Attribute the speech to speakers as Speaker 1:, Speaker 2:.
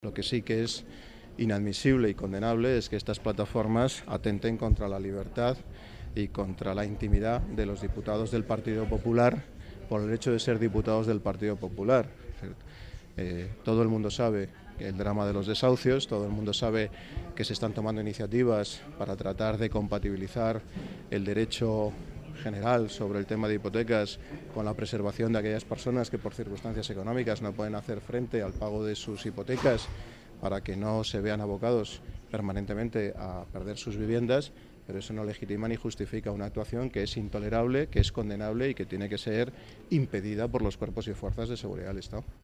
Speaker 1: Lo que sí que es inadmisible y condenable es que estas plataformas atenten contra la libertad y contra la intimidad de los diputados del Partido Popular por el hecho de ser diputados del Partido Popular. Todo el mundo sabe el drama de los desahucios, todo el mundo sabe que se están tomando iniciativas para tratar de compatibilizar el derecho general sobre el tema de hipotecas con la preservación de aquellas personas que por circunstancias económicas no pueden hacer frente al pago de sus hipotecas para que no se vean abocados permanentemente a perder sus viviendas, pero eso no legitima ni justifica una actuación que es intolerable, que es condenable y que tiene que ser impedida por los cuerpos y fuerzas de seguridad del Estado.